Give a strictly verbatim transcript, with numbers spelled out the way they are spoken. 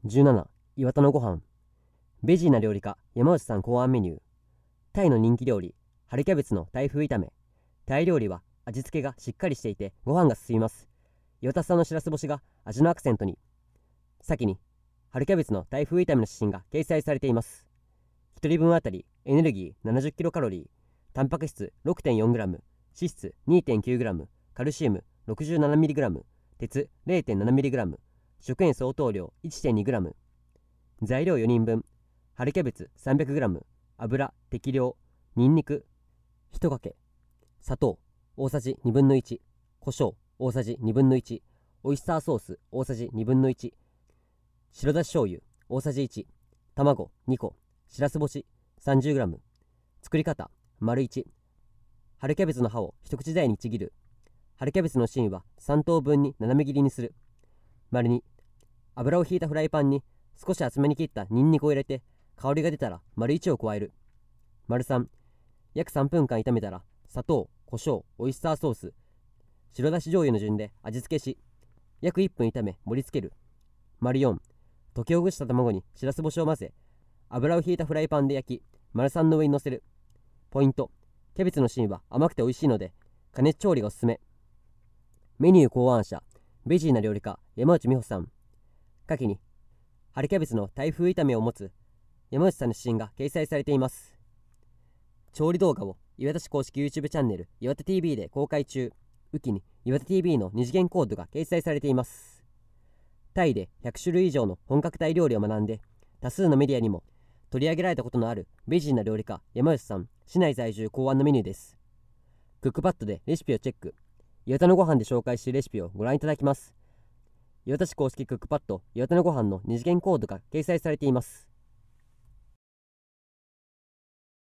じゅうなな、岩田のご飯。ベジーな料理家、山内さん考案メニュー。タイの人気料理、春キャベツのタイ風炒め。タイ料理は味付けがしっかりしていてご飯が進みます。岩田さんのしらす干しが味のアクセントに。先に、春キャベツのタイ風炒めの写真が掲載されています。ひとりぶんあたりエネルギー ななじゅっキロカロリー、タンパク質 ろくてんよんグラム、脂質 にてんきゅうグラム、カルシウム ろくじゅうななミリグラム、鉄 れいてんななミリグラム、食塩相当量 いってんにグラム。材料よにんぶん。春キャベツ さんびゃくグラム、油適量、ニンニクいちかけ、砂糖大さじにぶんのいち、胡椒大さじにぶんのいち、オイスターソース大さじにぶんのいち、白だし醤油大さじいち、卵にこ、しらす干し さんじゅうグラム。 作り方、丸いち、春キャベツの葉を一口大にちぎる。春キャベツの芯はさんとうぶんに斜め切りにする。丸に、油をひいたフライパンに少し厚めに切ったニンニクを入れて香りが出たら丸いちを加える。丸さん、約さんぷんかん炒めたら砂糖、胡椒、オイスターソース、白だし醤油の順で味付けし、約いっぷん炒め盛り付ける。丸よん、溶きほぐした卵にしらす干しを混ぜ、油をひいたフライパンで焼き、丸さんの上に乗せる。ポイント、キャベツの芯は甘くて美味しいので加熱調理がおすすめ。メニュー考案者、ベジーな料理家山内美穂さん。下記に春キャベツのタイ風炒めを持つ山内さんの写真が掲載されています。調理動画を岩田市公式 YouTube チャンネル岩田 ティーブイ で公開中。ウキに岩田 ティーブイ の二次元コードが掲載されています。タイでひゃくしゅるい以上の本格タイ料理を学んで、多数のメディアにも取り上げられたことのあるベジーな料理家山内さん、市内在住考案のメニューです。クックパッドでレシピをチェック。岩田のご飯で紹介しているレシピをご覧いただきます。岩田市公式クックパッド岩田のご飯の二次元コードが掲載されています。